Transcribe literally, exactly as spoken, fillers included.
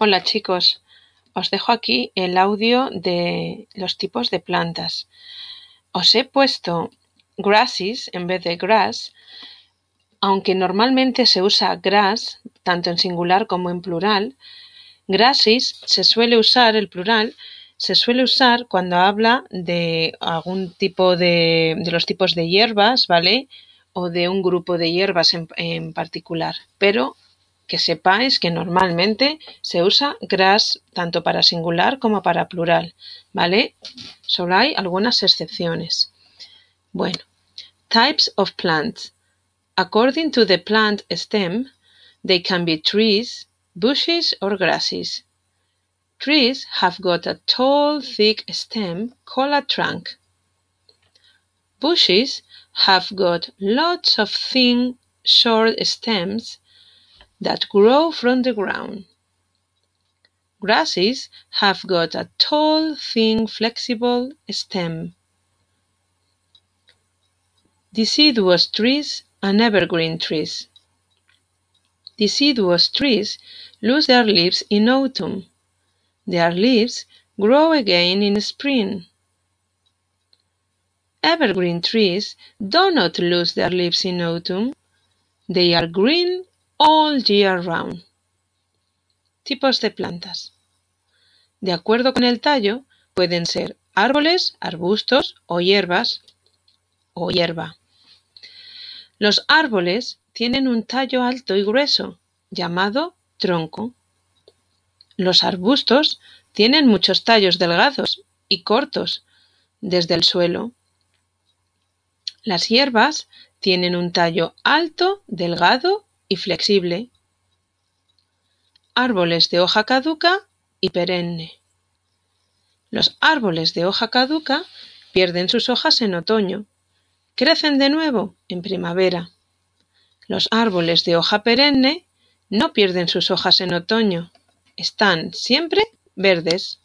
Hola chicos, os dejo aquí el audio de los tipos de plantas. Os he puesto grasses en vez de grass, aunque normalmente se usa grass, tanto en singular como en plural. Grasses se suele usar, el plural, se suele usar cuando habla de algún tipo de, de los tipos de hierbas, ¿vale? O de un grupo de hierbas en, en particular, pero que sepáis que normalmente se usa grass tanto para singular como para plural, ¿vale? Solo hay algunas excepciones. Bueno, types of plants. According to the plant stem, they can be trees, bushes or grasses. Trees have got a tall, thick stem called a trunk. Bushes have got lots of thin, short stems that grow from the ground. Grasses have got a tall, thin, flexible stem. Deciduous trees and evergreen trees. Deciduous trees lose their leaves in autumn. Their leaves grow again in spring. Evergreen trees do not lose their leaves in autumn. They are green all year round. Tipos de plantas. De acuerdo con el tallo, pueden ser árboles, arbustos o hierbas o hierba. Los árboles tienen un tallo alto y grueso, llamado tronco. Los arbustos tienen muchos tallos delgados y cortos desde el suelo. Las hierbas tienen un tallo alto, delgado y flexible. Árboles de hoja caduca y perenne. Los árboles de hoja caduca pierden sus hojas en otoño. Crecen de nuevo en primavera. Los árboles de hoja perenne no pierden sus hojas en otoño. Están siempre verdes.